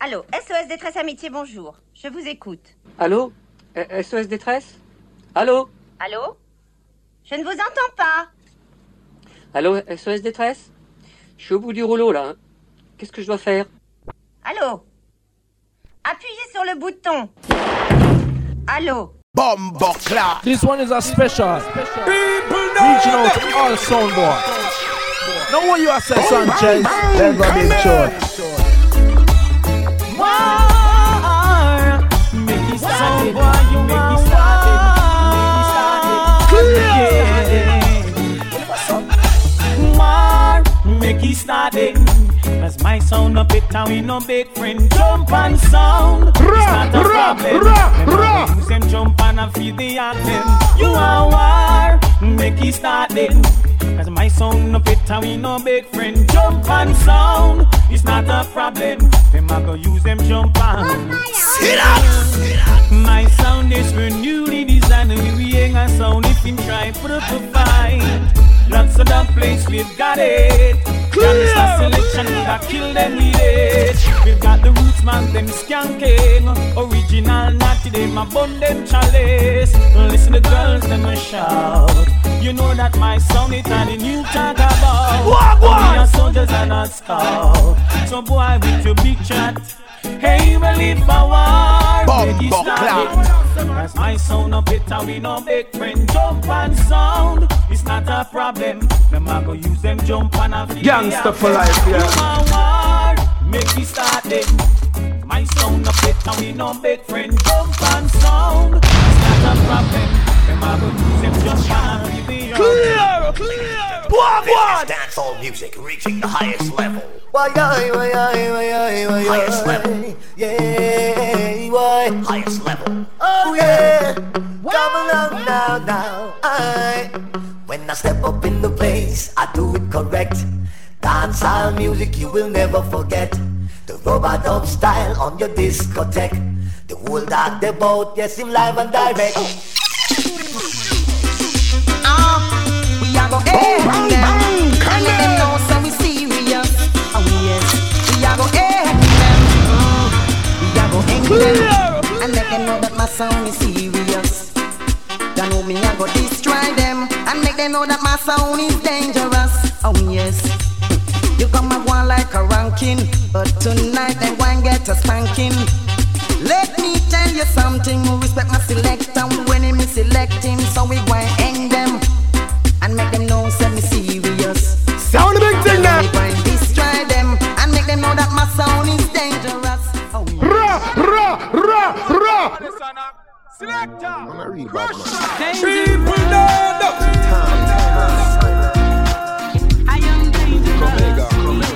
Allô, SOS Détresse Amitié, bonjour. Je vous écoute. Allô? SOS Détresse? Allô? Allô? Je ne vous entends pas. Allô, SOS Détresse? Je suis au bout du rouleau, là. Hein. Qu'est-ce que je dois faire? Allô? Appuyez sur le bouton. Allô? Bomboclat. This one is a special. Reaching out to all soundboard. Now what you are saying, Sanchez? Then go big short. Make it started, make it started, make it started. Cause my sound up it and we no big friend. Jump and sound. It's not a problem. Use them jump and I feel the anthem. You are war. Make it started. Cause my sound up it and we no big friend. Jump and sound. It's not a problem. Them I go use them jump and Sit up. My sound is for newly designed. We ain't a sound if you try put up a fight. Lots of that place we've got it. Gangsta selection, we got kill them with it. We've got the roots man, them skanking. Original natty, them a bun them chalice. Listen to girls, them a shout. You know that my sound it and the new talk about. We are soldiers and not scouts. So boy with your big chat. Hey, we live for war. Make it started. Cause my sound up it and we no big friend. Jump and sound. It's not a problem. Them a go use them jump and a feel. Gangster for life, yeah. War. Make it started. My sound up it and we no big friend. Jump and sound. It's not a problem. Them a go use them jump and a feel. Clear. This dancehall music reaching the highest level. Highest level. Yeah, why? Highest level. Oh yeah, come along now. When I step up in the place, I do it correct. Dancehall music you will never forget. The rubber dub style on your discotheque. The whole dark the boat, yes, him live and direct. We are go ahead them and let them know so we serious. Oh yes, we are go ahead them. We are go hang them and let them know that my sound is serious. You know me, I go destroy them and make them know that my sound is dangerous. Oh yes, you come and go like a ranking, but tonight they won't get a spanking. Let me tell you something, respect my selector when him select him, so we go and hang them and make them know say me serious. Sound a big thing now. We go and destroy them and make them know that my sound is dangerous. Oh, Ra. Selector. People know. I am dangerous.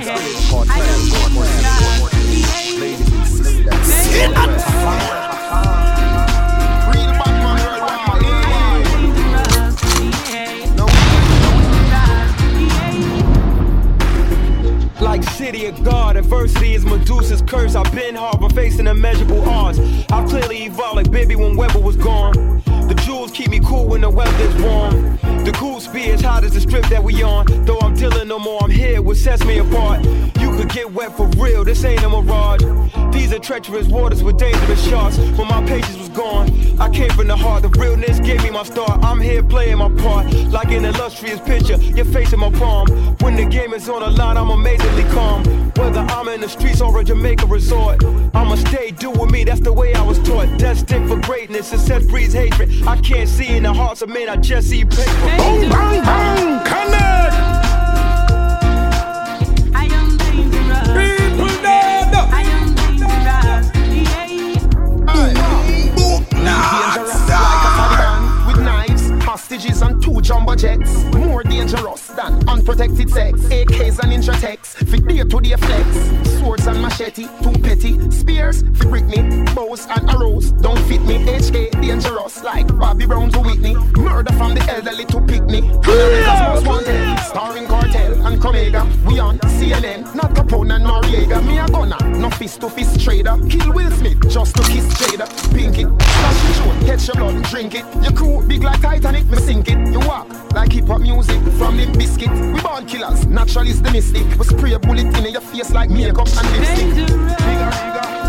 Like city of God, adversity is Medusa's curse. I've been harbor facing immeasurable odds. I've clearly evolved like baby when Weber was gone. The jewels keep me cool when the weather's warm. The cool speed is hot as the strip that we on. Though I'm dealing no more, I'm here, what sets me apart. You could get wet for real, this ain't a mirage. These are treacherous waters with dangerous sharks. When my patience was gone, I came from the heart. The realness gave me my start. I'm here playing my part, like an illustrious picture. Your face in my palm. When the game is on the line, I'm amazingly calm. Whether I'm in the streets or a Jamaica resort, I'ma stay doing me, that's the way I was taught. Destined for greatness, success breeds hatred. I can't see in the hearts of men, I just see paper. Boom, bang, bang, connect. I am dangerous. People dead. I am dangerous. With knives, hostages and 2 jumbo jets. More dangerous than unprotected sex. AKs and ninja techs, fit day to day flex. Swords and machete, too petty. Spears, fit brick me. Bows and arrows, don't fit me. HK, dangerous like Bobby Brown to Whitney. Murder from the elderly to picnic. America's most wanted, starring Cartel and Comega. We on CNN, not Capone and Noriega. Me a gunner, no fist to fist trader. Kill Will Smith just to kiss Jada. Pink it, slash your throat, catch your blood, drink it. Your crew big like Titanic, me sink it. You walk like hip hop music from Limp Bizkit. We born killers, naturalist the mystic. We spray a bullet in your face like makeup and lipstick. Bigger,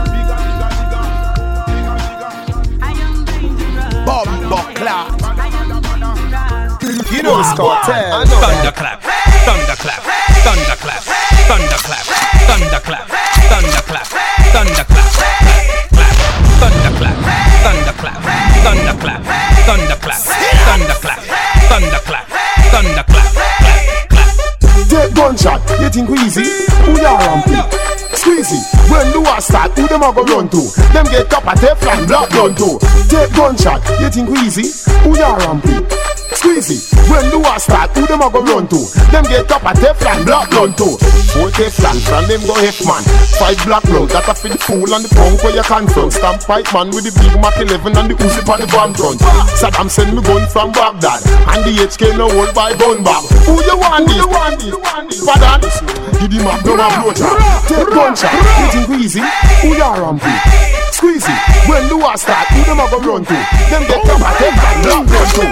Young's Cartel. Thunderclap, thunderclap, thunderclap, thunderclap, thunderclap, thunderclap, thunderclap, thunderclap, thunderclap, thunderclap, thunderclap, thunderclap, thunderclap, thunderclap, Take gunshot, you think we easy? Who ya rampy? Squeezy, when the war start, who them a go run to? Them get up at Teflon, block run to. Take gunshot, you think we easy? Who ya rampy? Squeezy, when the war start, who them a go run to? Them get up at Teflon, block run to. 4 Teflon, from them go F-man. 5 black road, that a for the fool and the punk where you confront. Stamp pipe man with the big Mac 11 and the Uzi on the bomb front. Saddam send me gun from Baghdad, and the HK no hold by gun bag. Who you want this? Pardon? Give the map, no man blow job. Take gunshot, you think we easy? Who ya rampy? Squeezy, when the war start, who them a go run to? Them get up at Teflon, block run to.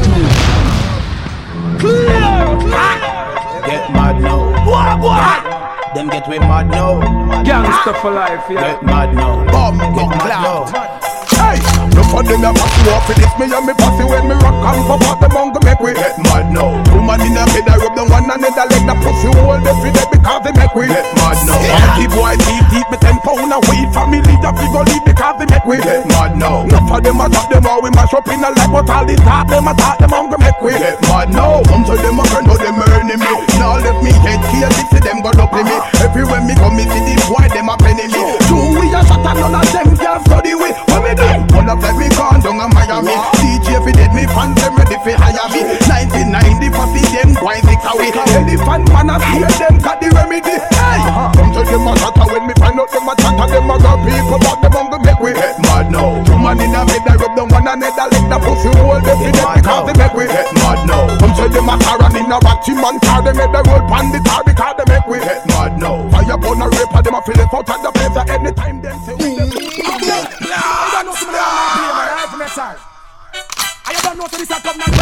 Get mad now. What? Them get way mad now. Gangster for life, yeah. Get mad now. Bomb, get mad now. Hey, look for them a pass walk for this me and me passy when me rock and pop out the mongo make we get mad now. Woman in the bed I rub them one another leg the pussy hold them for them because they make we get mad now. Monkey boy deep me 10 pound a weed family that we go leave because they make we get mad now. Enough of them a talk them all we mash up in a life but all the talk them a talk them mongo make we get mad now. Come to them a friend know them earning me. Now let me head kill this to them go up in me. Everywhere me come me see the boy them a penny me. Two we a shot and none of them can study with. What me do? One of them me gone down in Miami. DJ fi dead me fans them ready fi hire me. 1990 for see them boy 6 away. Elephant man a fear them got the remedy. Hey, come to them a shatter when me find out them a chatter. Them a got people but them on go make we get mad now. Woman in a bed I rub them one another leg the pussy hold them fi them because they make we get mad now. Come to them a car and in a batty man car them head the road pan the car because they make we get mad now. Fire burn a rape them a feel it out at the place at any time them say we them. I don't know some of them are playing my side. I don't know this I come and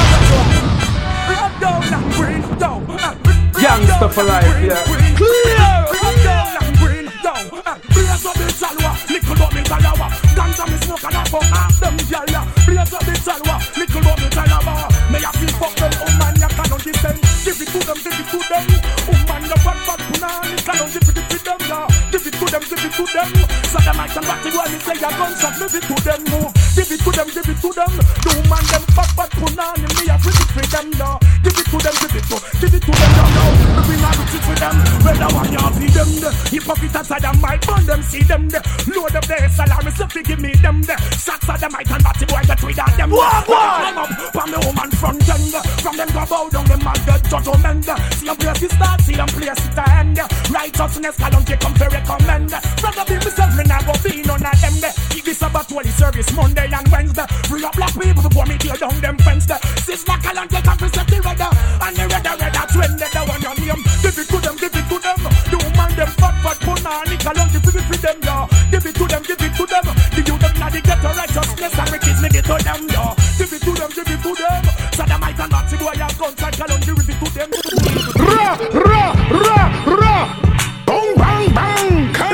run down, bring down. Gangster for life, yeah. Run down, bring down. Blaze up the salwa, little up the talawa. Ganja me smoke and I fuck half them gyal. Blaze up the salwa, little up the talawa. May I feel fuck them, oh man, you cannot descend. Give it to them, give it to them. Oh man, you bad punani, cannot give it to them, yeah. Give it to them, give it to them. So them I can back to when me say a gunshot, give it to them, move. Give it to them, give it to them. No man, them bad punani, me a pretty for them, yeah. Give it to them, give it to them, yeah. Me bring a riches for them. Whether one you feed them, hypocrite outside them might burn them, see them, load up their salary, so give me them, shots of them I can batty boy get rid of them. Climb up from the woman front end, from them go bow down, them mad judgment. See them place it start, see them place it end. Righteousness, column take come to recommend. Brother be myself, me not go be none of them. If this about holy service Monday and Wednesday, free up black people before me tear down them fence. Sister column take and present the redder, and the redder twin, the one your name. Give it to them, give it to them. The woman them fat punani, column give it to them, yeah. Give it to them, give it to them. The youth them not the ghetto righteousness and riches me get to them, yeah. Give it to them, give it to them. So the might and not see boy have guns and column give it to them. Ra, ra, ra, ra. Bang, bang, bang.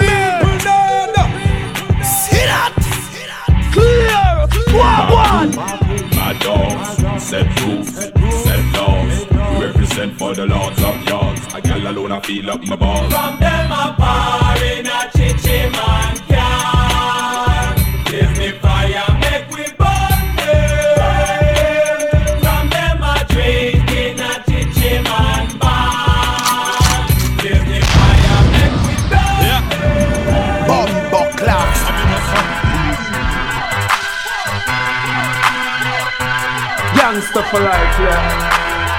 Mad dogs, set rules, set laws. We represent for the lords of yards. A girl alone I feel up my balls. From them a bar in a chichi man car. Give me fire, make we burn them. From them a drink in a chichi man bar. Give me fire, make we burn them. Bumbo class. Gangster for life, yeah.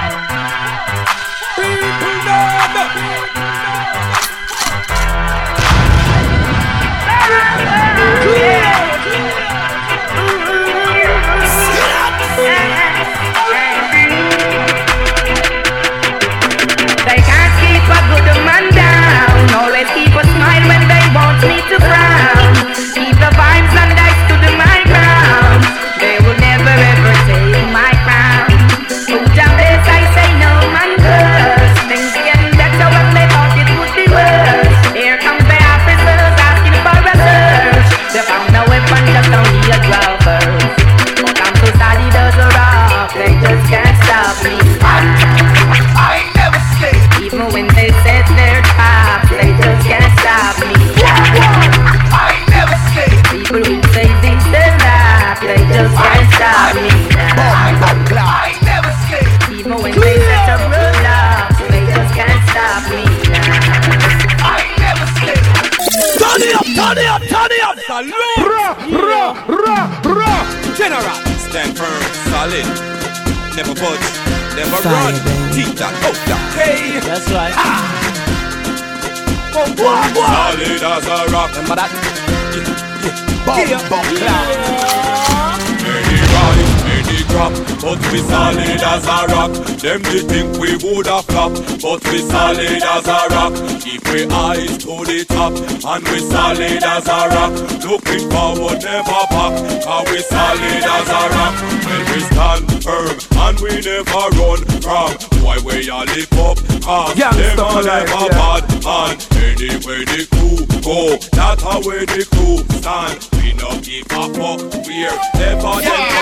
They can't keep a good man down. Always keep a smile when they want me to frown. Keep the vibes and I stood my ground. They will never ever take my crown. Put down General, stand firm, solid, never budge, never run. Keep that, okay. That's right. Solid as a rock. Remember that? Many rise, many drop, but we solid as a rock. Them they think we woulda flop, but we solid as a rock. Keep we eyes to the top, and we solid as a rock. Looking forward, never back, cause we solid as a rock. When we stand firm, and we never run from. Why we all live up, cause them never bad. And anyway the crew go, that's how we the crew stand. We no give a fuck, we're never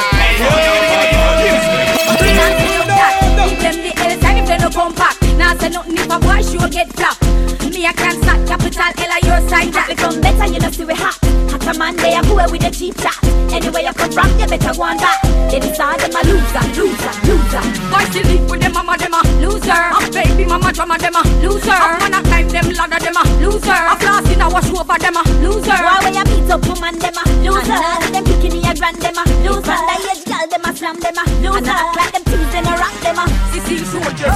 Give them the L time if they no come back. Now say nothing if a boy sure get flap. Me a can't start capital L a your sign that become better, you know see we hot. Hot a man they a go with the cheap chat. Anyway you come from, you better go on back. They decide them a loser. Boy still live with them mama, them a loser. A baby mama drama, them a loser. A man a climb them ladder, them a loser. A floss in a wash over, them a loser. Why when you beat up woman, them a loser. And them bikini a grand, them a loser. And the age girl, them a slam, them a loser. And act like them things in a rock, them a sissy soldiers.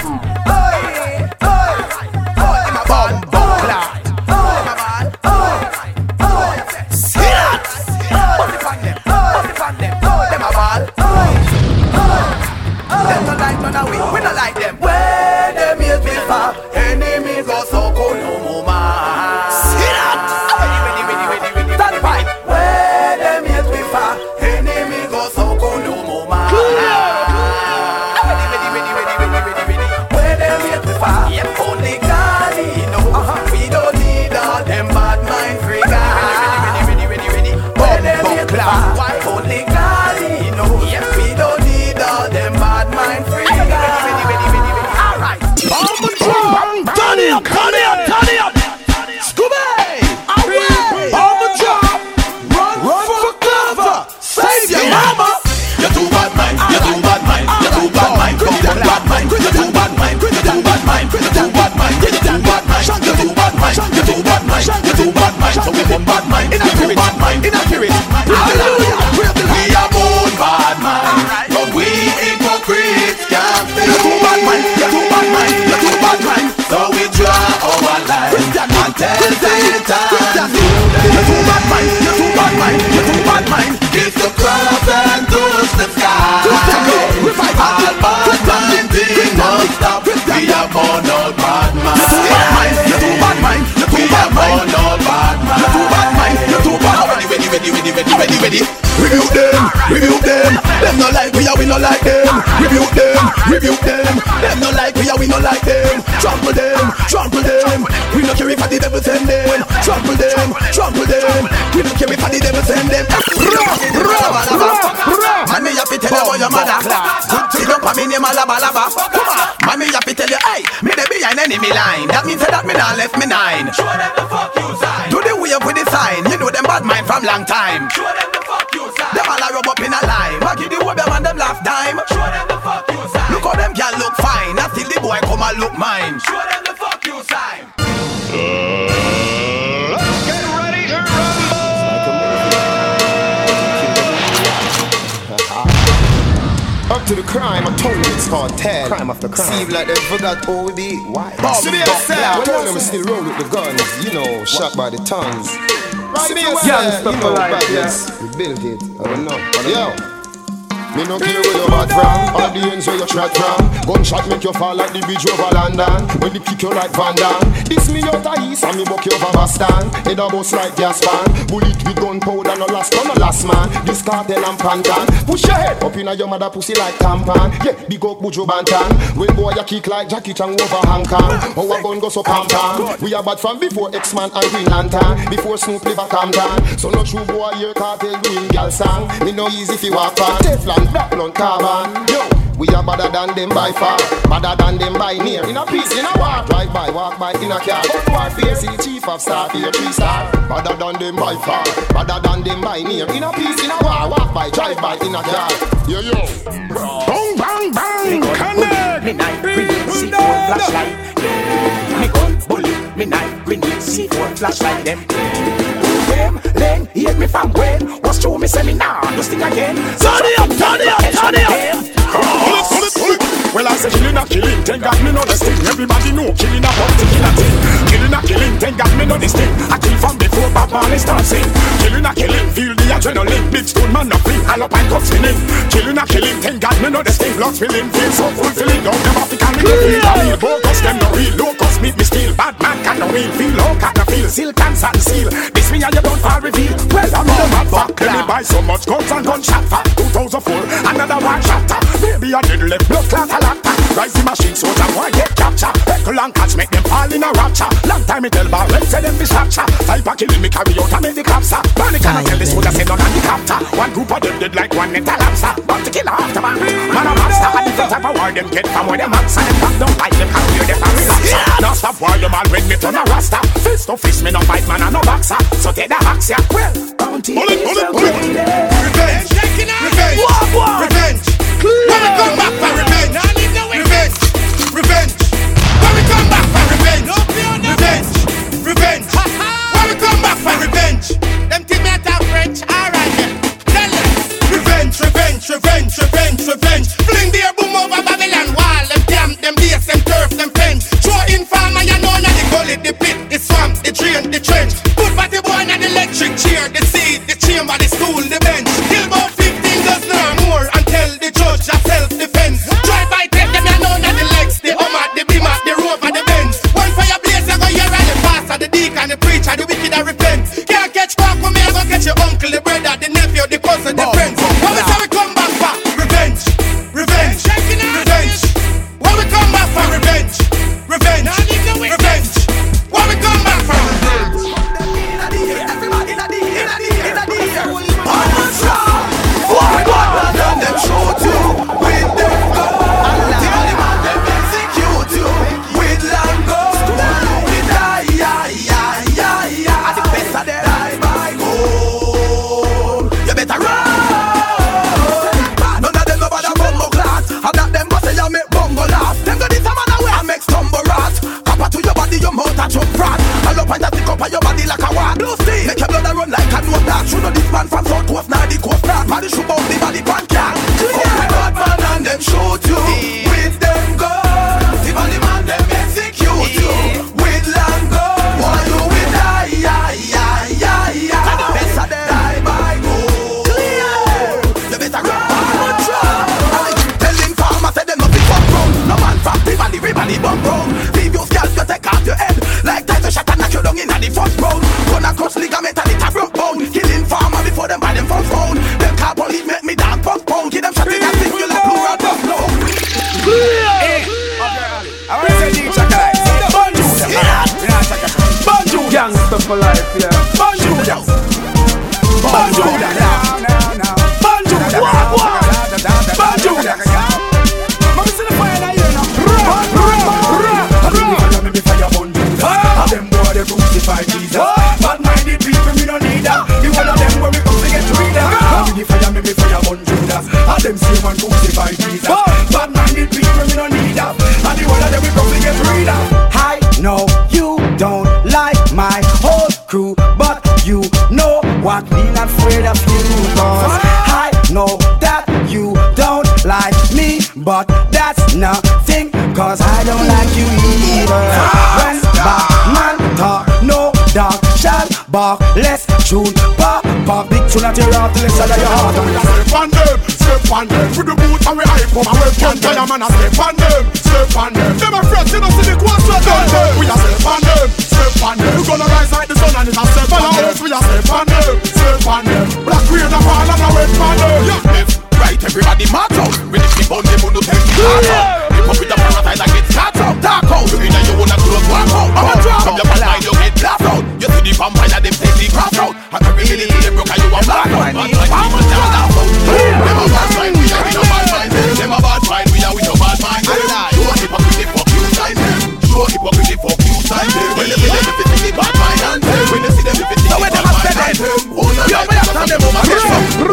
We don't like them. Where them is before, enemy go so cool no more man. See that? Ready. Stand by. Where them is before, enemy go so cool no more man. Ready. Where them is before, only God he know. We don't need all them bad mind freaks. Ready. Where them is before, only God he know. We don't need all them bad mind freaks. Turn it up! Scooby! Away! On the drop! Run for cover! Save your mama! You're too bad mind, you're too bad mind, you're too bad mind, you're too bad mind, you're too bad mind, you're too bad mind, you're too bad mind, you're too bad mind, you're too bad mind, you're too bad mind, you're too bad mind, so we want bad mind, inaccurate, bad mind, inaccurate. Hallelujah! We are born bad mind, but we hypocrites can't feel. You're too bad mind, you're too bad mind, you're too bad mind, so we draw our line and tell Satan. You're too bad mind, you're too bad mind, you're too bad mind. Kiss the cross and touch the sky. All bad mind thing must stop. We are born all bad mind. You're too bad mind, you're too bad mind, you're too bad mind. We are born all bad mind. You're too bad mind, you're too bad mind. Ready. Rebuke them. Them no like we no like them. Rebuke them. Them no like we no like them. Trample them. We no care if the devil send them. Trample them. We no care if the devil send them. Man, me happy tell you about your mother. Good to you, me name Alaba. Come on, man, me happy tell you, hey, me the behind enemy line. That means that me not left me nine. Show them the fuck you sign. Do the way up with the sign. You know them bad mind from long time. Show them the fuck you sign. Them all a rub up in a line. I give the whole them and them laugh dime. Show them the fuck you sign. Look how them can look fine. I still the boy come and look mine. Show them the fuck you sign. Let's get ready to rumble. Up to the crime, I told you it's called Ted. Crime after crime. Seem like they forgot who we be. Why? Severe Cell. Well, them still roll with the guns. You know, shot by the tons. Severe Cell. You know, badness. We build it. I don't know. Yo. Me no care where you bad from, all the ends where you shot from. Gunshot make you fall like the bridge over London. When they kick you like Van Damme. This me out of east and me buck you over Boston. Head a bus like gas pan. Bullet with gunpowder no last man. This cartel and pantan. Push your head up inna your mother pussy like tampon. Yeah, big up Buju Bantan. When boy you kick like Jackie Chan over Hong Kong. Our gun go so pam pam. We are bad from before X-Man and Green Lantern. Before Snoop live a Compton. So no true boy here cartel doing gal song. Me no easy fi walk on Teflon. Black blunt carbon. Yo, we are better than them by far, better than them by near. In a peace, in a war, drive by, walk by, in a car. But warfare, see the chief of staff, here 3-star. Better than them by far, better than them by near. In a peace, in a war, walk by, drive by, in a car. Yo. Bang, bang, bang, connect. Midnight, grenade, C4 flashlight. Me gun, bullet, midnight, grenade, C4 flashlight. Them. game. Lane, hate me from when. Was true me seminar, just sing again. Turn it up, turn it up, turn it up. Pull it. Well, I say killing a killing, thank God me know the sting. Everybody know killing a bounty, kill a thing. Killing a killing, thank God me know the sting. I kill from before Bob Marley start sing. Killing a killing, feel the adrenaline. Big stone man nothing, all up and cut spinning. Killing a killing, thank God me know the sting. Blood spilling, feel so fulfilling. Don't never think I'm feel a real bogus, them no real. Locust meet me still, bad man can no real. Feel low, cat no feel, silk and sand seal. This me and you don't fall reveal. Well, I'm the mad fuck. Let me buy so much guns and gunshot for 2004, another one chapter. Maybe I did left blood clot a lot. Rise the machine so that one get capture. Heckle and catch make them fall in a rapture. Long time me tell Barrel say them be structure. Type of killing me carry out and make the capsa. Panic and I tell the soldier say none and the captor. One group of them dead like one net a lapsa. But to kill after man, man a master. And if the type of war them get from where them answer. Them back down like them can hear them and relaxer. Now stop war them all when me turn a rasta. Fist to fist me no fight man and no boxer. So take the hacks ya. Well, bounty is a revenge. Revenge. Revenge. When we come back for revenge. Revenge. Revenge. When we come back for revenge. Revenge. Revenge. When we come back for revenge. Them think me a talk French. Alright then. Tell them. Revenge. Revenge. Revenge. Revenge. Revenge. Fling the boom over Babylon wall. Them camp, them base, them turf, them fence. Throw in farmer, you know now the gully, the pit, the swamp, the drain, the trench. Put back the boy on the electric chair, the seat, the chamber, the stool, the bench. Kill about 15 dozen or more and tell the judge a self-defense. Drive by take them, you know now the legs, the Hummer, the Beamer, the Rover, the Benz. One fire blaze, you go hear all the pastor, the deacon, the preacher, the wicked, and repent. Can't catch back when me, I go catch your uncle, the brother, the nephew, the cousin, the friends. When we say we come back for revenge, revenge, revenge. When we come back for revenge, revenge, revenge. When we come back for revenge. Everybody in the them shoot you with them guns. The only man them execute you with long guns. With at the best of them die by gold. You better run. None of them no bother bumbo class. I got them go say you make bumbo laugh. Them go this a man away and make stumble rat. Copper to your body, your mouth a chop frat. All up and just stick up on your body like a wad. Blue steel, make your blood run like a note that. You know this man from South Coast, now the coast north. Man, shoot out the body pan can. Bad man and them shoot you with them guns. The body man them execute you with long guns. Why you will die, the best of them die by gold. You better run. Telling farmer say them nothing fuck wrong. No man from the valley, everybody bump wrong. Leave your scalp, you take off your head. Like Tyson shot and knock you down in the first round. Gonna cross ligament and it a broke bone. Killing farmer before them buy them from phone. Them car police make me dance postpone. Give them shot in a singular plural buffalo. I want to say DJ Chakalai. Bonjour. Gangsta for life, yeah. Bonjour. Bonjour. Bonjour. Bonjour. Mama see the fire now, you know. Me fire bonjour. And them boy they crucify Jesus. Bad-minded people me no need that. The one of them where we come to get rid of. And me fire bonjour. And them say one crucify Jesus. Bad-minded people me no need that. And the one of them we come to get rid of. I know you don't like my whole crew, but you know what, me not afraid of you. Cause I know that you don't like me, but that's nothing, cause I don't like you either. When Batman talk, no dog shall bark. Let's tune pop, big tune at your heart, let's out of your heart. Step on them, with the boots and we hype up. And we can't tell a man a step on them. Them a friends, you know see the quads we done them. We a step on them. We gonna rise like the sun and it's a step on us. We a step on them. Black rain a fall and a wet on them. Yeah, left, right, everybody march out. When it's the bone, they want to take the heart out. Hip up with the parasite and get start out. Dark out, you know you wanna close walk out. From your bad mind you get laughed out. You see the vampire, them take the craft out. And every little they broke and you a black out. Bad mind, demons they a laugh out. Them a bad mind, we are with no bad mind. Them a bad mind, we are with no bad mind. Show hypocrite, fuck you sign them. Show hypocrite, fuck you sign them. When you see them, if you see the bad mind and them. When you see them, if you see the bad mind and them. You have to stand them over here.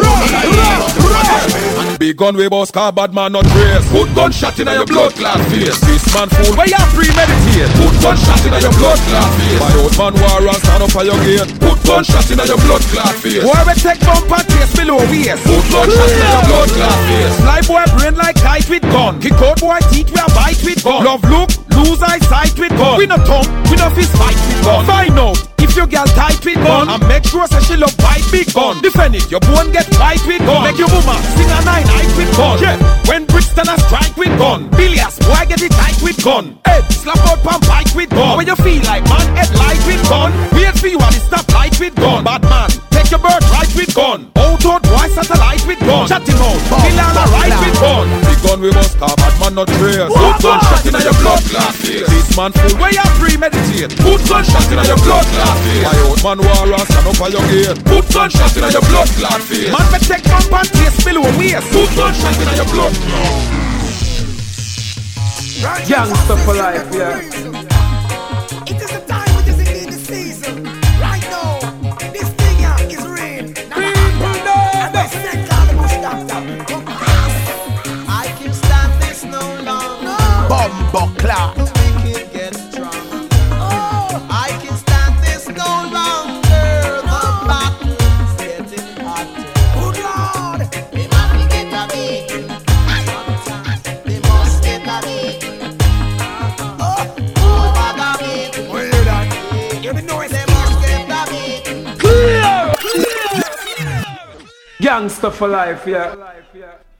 Big gun we boss car bad man not race. Put gunshot in your blood clot face. This man fool where you premeditate. Put gunshot in your blood clot face. My old man war and stand up for your gate. Put gunshot in your blood clot face. Boy, we take bumper chase below waist. Put gunshot in your blood clot face. Fly boy brain like kite with gun. Kick out boy teeth we a bite with gun. Love look, lose eyesight with gun. We no tongue, we no fist fight with gun. Find out if your girl tight with gun, and make sure say she love bite big gun. Defend it, your bone get bite with gun. Make your woman sing a 9-8 with gun. Yeah, when Brixton a strike with gun. Billions, boy get it tight with gun. Head slap out pump bike with gun. When you feel like man head light with gun. Wait for you at the stop light with gun. Bad man, take your bird right with gun. Out boy satellite with gun. Shut him out, kill all a right with gun. The gun we must have, bad man not trace. Put gunshot in your blood clot face. This man full where you premeditate. Put gunshot in your blood clot face. My old man war and stand up for your gate. Put gunshot in your blood clot face. Man me take bump and taste below waist. Put gunshot in your blood. Gangster for life, yeah. It is the time, it is indeed the season. Right now, this thing here is real. I can stand this no longer. Bumbo clock. The wicked get strong. I can stand this no longer. The battle's getting hotter. Good Lord. They must get a beating. They must get a beating. Oh, bad beating. What you that? You be noise. They must get a beating. Gangster for life, yeah.